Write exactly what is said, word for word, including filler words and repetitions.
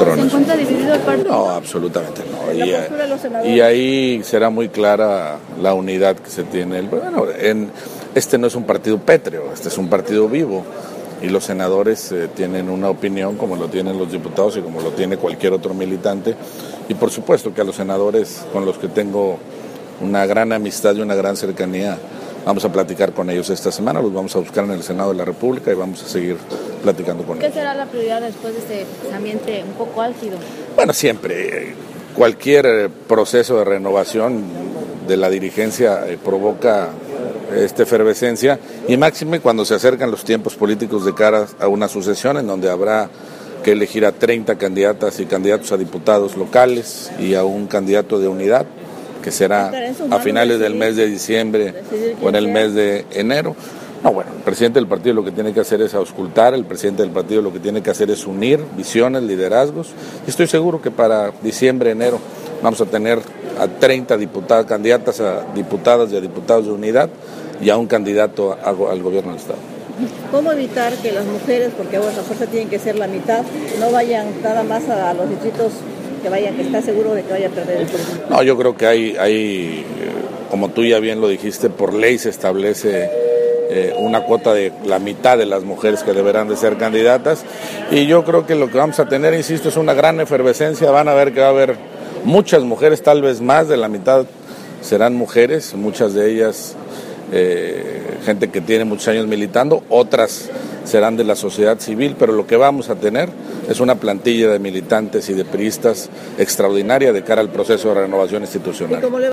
patronos. ¿Se encuentra dividido el partido? No, absolutamente no. Y, ¿La postura de los senadores? y ahí será muy clara la unidad que se tiene. Bueno, en, este no es un partido pétreo, este es un partido vivo. Y los senadores eh, tienen una opinión como lo tienen los diputados y como lo tiene cualquier otro militante. Y por supuesto que a los senadores con los que tengo una gran amistad y una gran cercanía, vamos a platicar con ellos esta semana, los vamos a buscar en el Senado de la República y vamos a seguir platicando con ¿Qué ellos. ¿Qué será la prioridad después de este ambiente un poco álgido? Bueno, siempre, eh, cualquier proceso de renovación de la dirigencia eh, provoca esta efervescencia y máxime cuando se acercan los tiempos políticos de cara a una sucesión en donde habrá que elegir a treinta candidatas y candidatos a diputados locales y a un candidato de unidad que será a finales del mes de diciembre o en el mes de enero. No, bueno, el presidente del partido lo que tiene que hacer es auscultar, el presidente del partido lo que tiene que hacer es unir visiones, liderazgos, y estoy seguro que para diciembre, enero, vamos a tener a treinta diputadas, candidatas a diputadas y a diputados de unidad y a un candidato a, a, al gobierno del Estado. ¿Cómo evitar que las mujeres, porque bueno, a fuerza tienen que ser la mitad, no vayan nada más a los distritos que vayan, que está seguro de que vaya a perder el presidente? No, yo creo que hay, hay, como tú ya bien lo dijiste, por ley se establece eh, una cuota de la mitad de las mujeres que deberán de ser candidatas y yo creo que lo que vamos a tener, insisto, es una gran efervescencia. Van a ver que va a haber muchas mujeres, tal vez más de la mitad serán mujeres, muchas de ellas eh, gente que tiene muchos años militando, otras serán de la sociedad civil, pero lo que vamos a tener es una plantilla de militantes y de priistas extraordinaria de cara al proceso de renovación institucional.